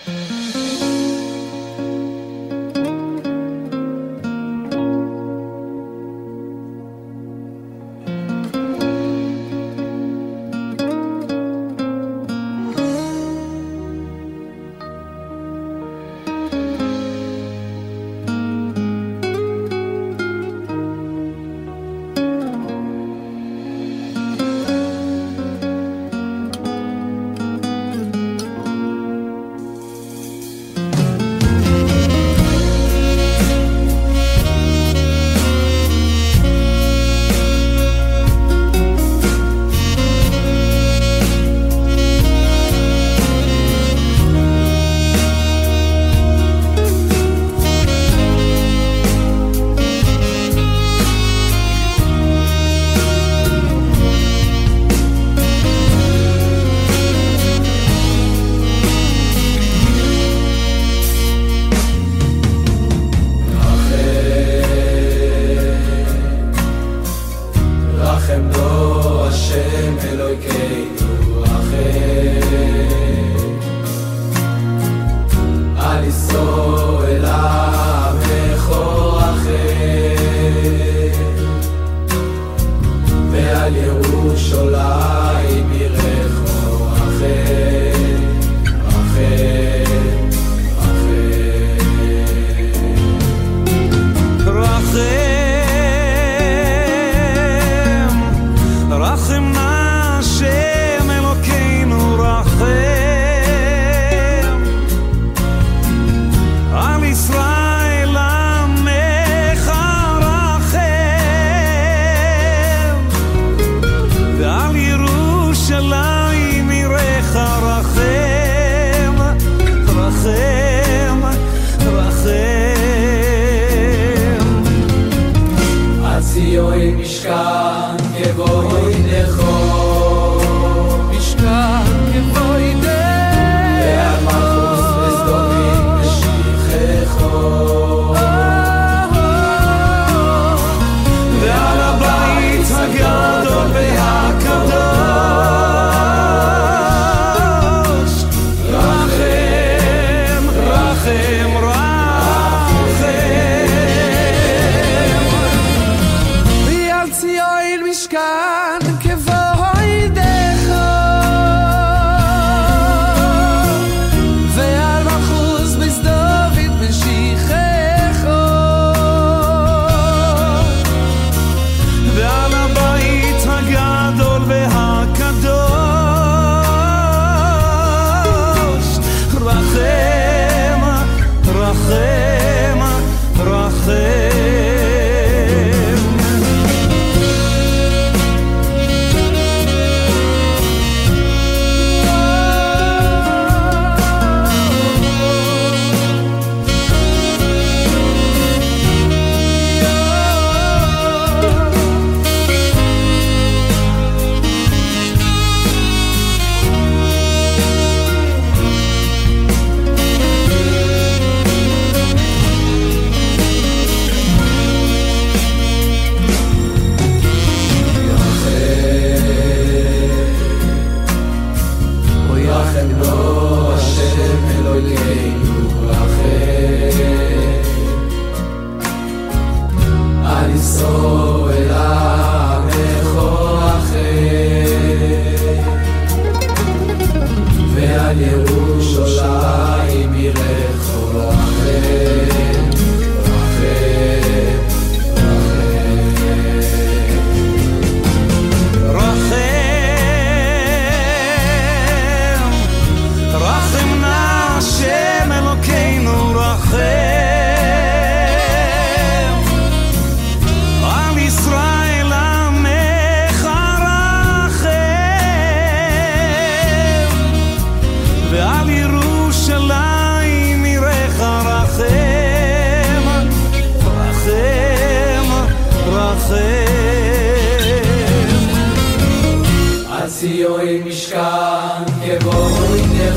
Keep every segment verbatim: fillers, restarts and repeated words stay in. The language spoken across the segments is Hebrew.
ציון משכן כבוי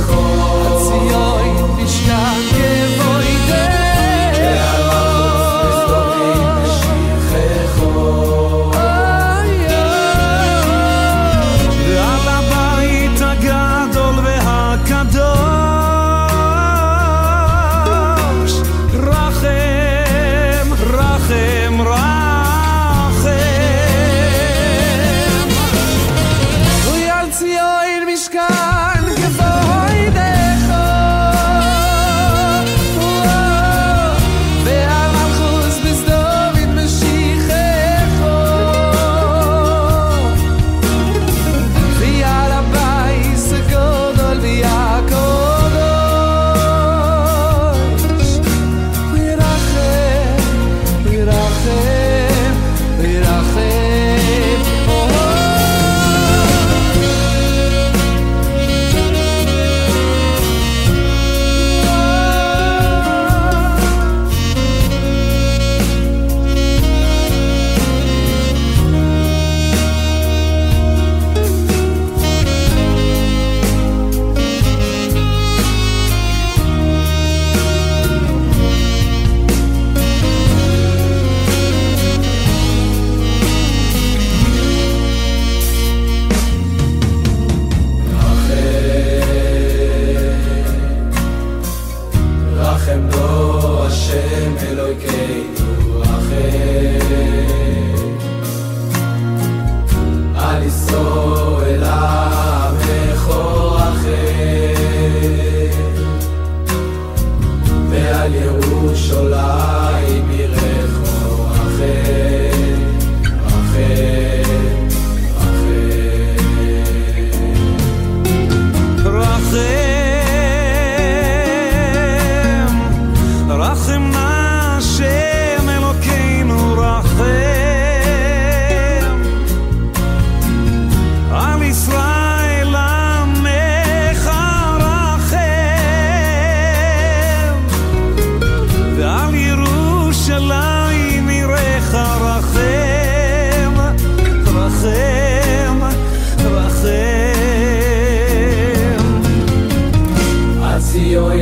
נכון ציון משכן כבוי דרך ועל מחוץ בסדומים נשליחךו ועל הבית הגדול והקדוש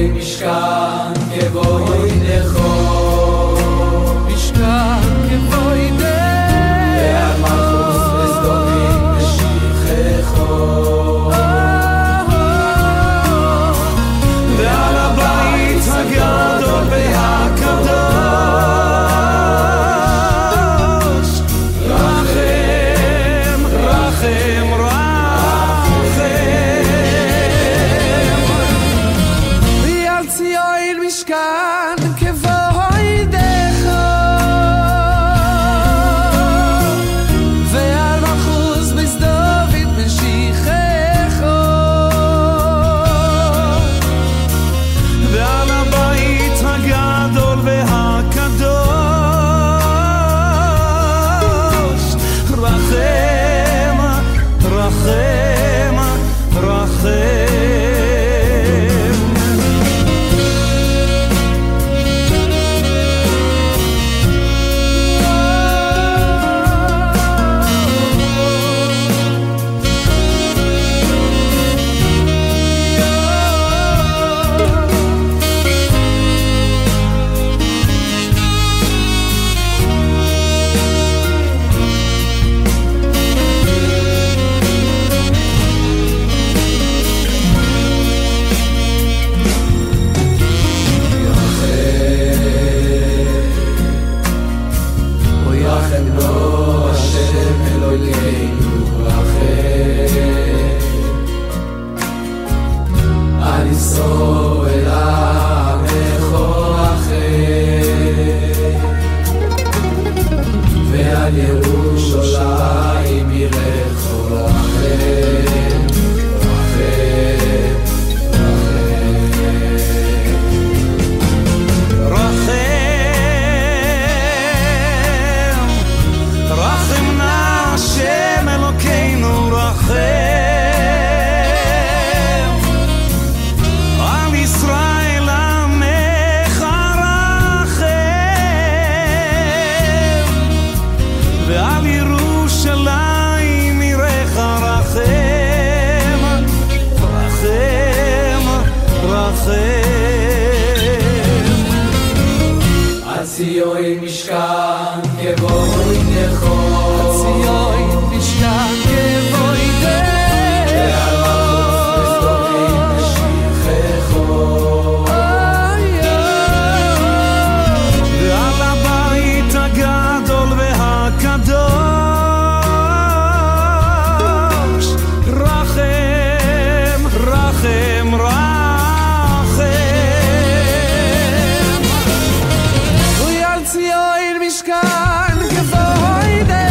ציון משכן כבוידך משכן כבוידך ועל מלכות וסדומים משיחך ועל הבית הגדול והקדוש רחם רחם ציון משכן כבוידך ועל מלכות בית דוד משיחך ועל הבית הגדול והקדוש רחם רחם רחם ירושלים ירח רחם רחם רחם רחם נא השם אלוקינו רחם על ישראל עמך רחם ועל ירושלים ירח רחם רחם רחם על ציון משכן כבוידך ציון משכן כבוידך ועל מלכות וסדומים משיחך ועל הבית הגדול והקדוש רחם רחם רחם ועל ציון משכן כבוידך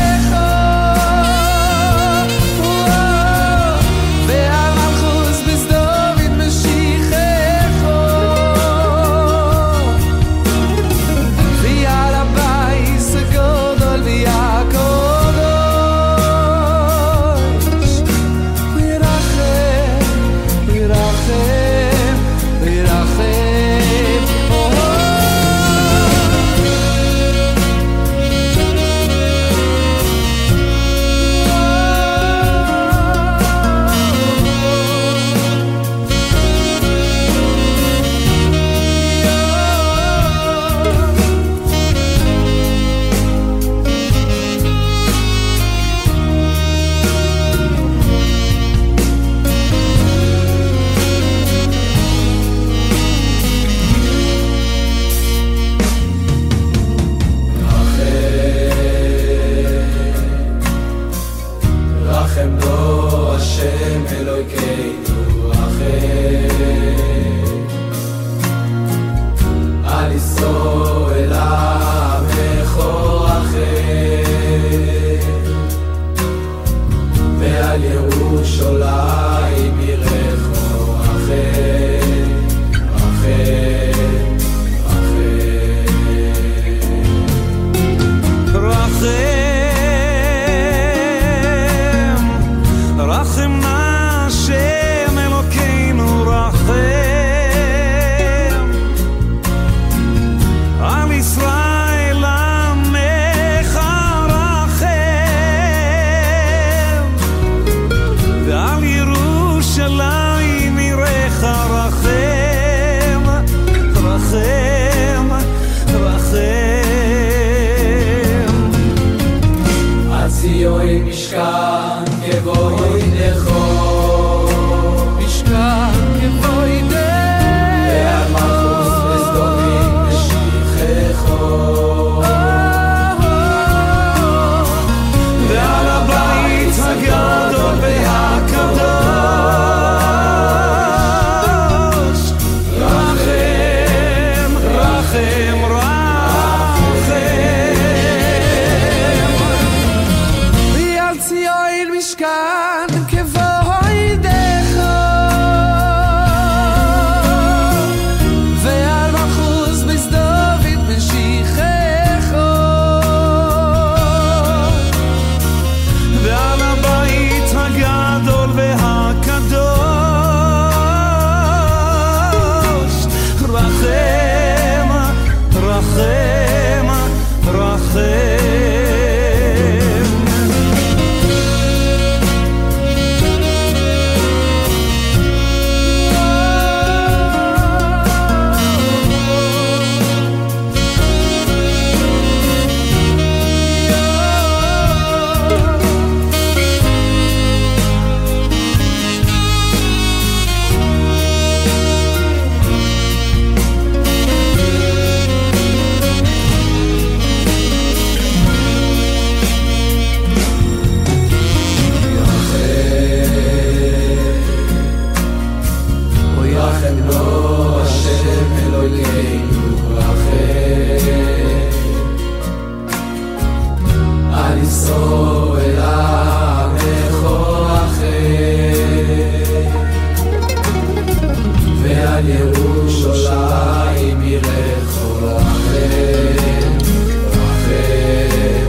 ועל ירושלים ירחם רחם, רחם,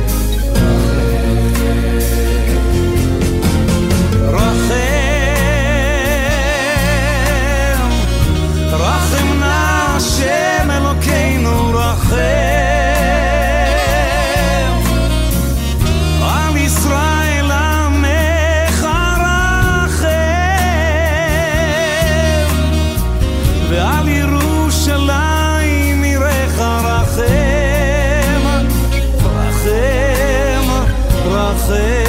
רחם, רחם נא השם אלוקינו רחם על ישראל עמך רחם ועל ירושלים עירך רחם, רחם, רחם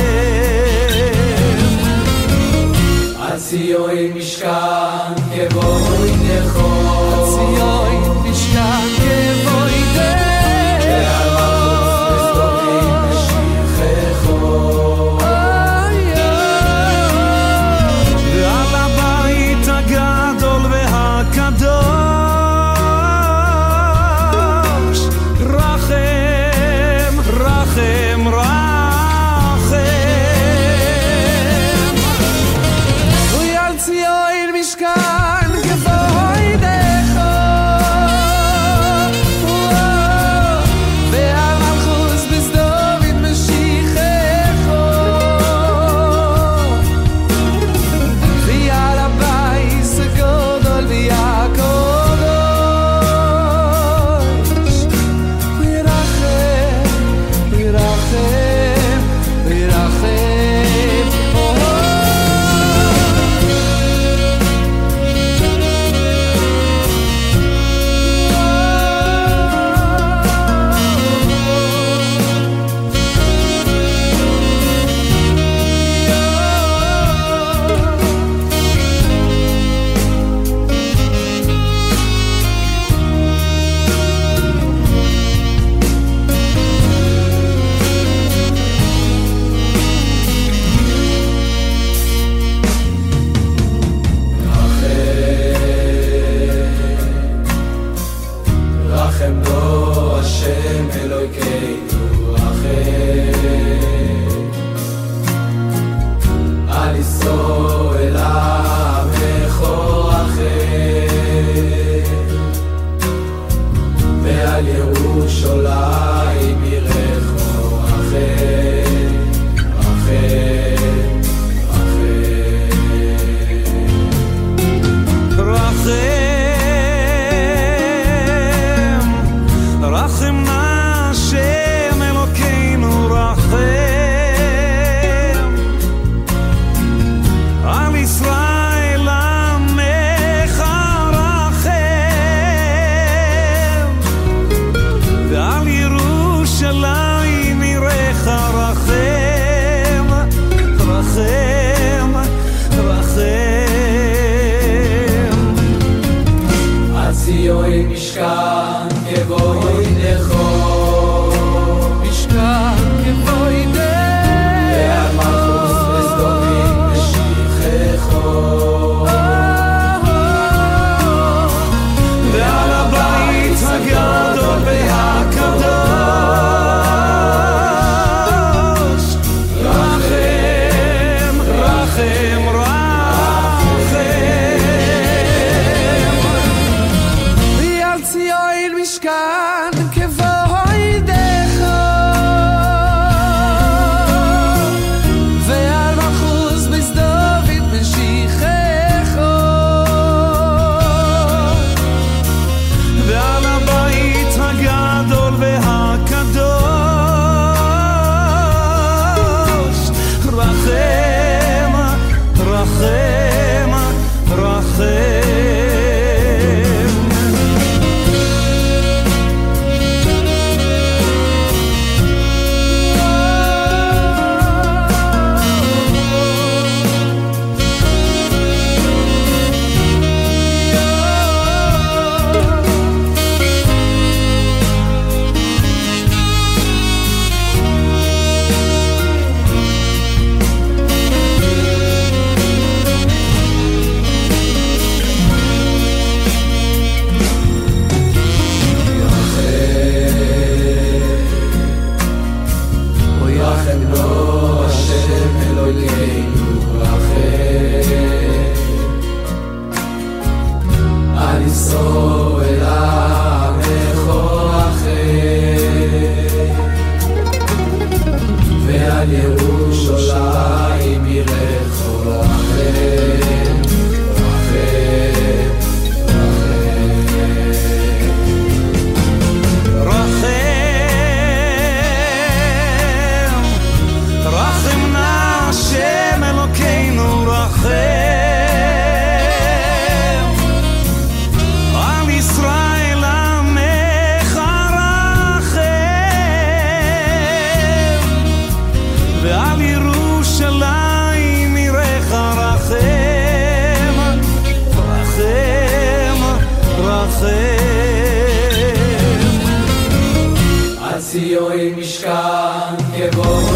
על ציון משכן כבוי נכון, על ציון משכן כבוי ועל מלכות בסדום משיחךו, ועל הבית הגדול והקדוש רחם, רחם, רחם ועל ציון משכן כבוי ועל מלכות בסדום משיחךו, ועל הבית הגדול והקדוש וירחם, וירחם, וירחם רחם בו השם אלוקינו רחם על ישראל עמך רחם ועל ירושלים עירך רחם, רחם, רחם רחם, רחם נא השם אלוקינו רחם על ישראל עמך רחם ועל ירושלים עירך רחם, רחם, רחם על ציון משכן כבוי נכון, משכן כבוי ועל מלכות בסדום משיחךו, ועל הבית הגדול והקדוש רחם, רחם, רחם ועל ציון משכן כבוי ועל מלכות בסדום משיחךו, ועל הבית הגדול והקדוש רחם, רחם, רחם ישראל מכוחכם ועל ירושלים ירח רחם רחם רחם רחם נא השם אלוקינו רחם על ישראל עמך רחם ועל ירושלים עירך רחם רחם רחם על ציון משכן כבוד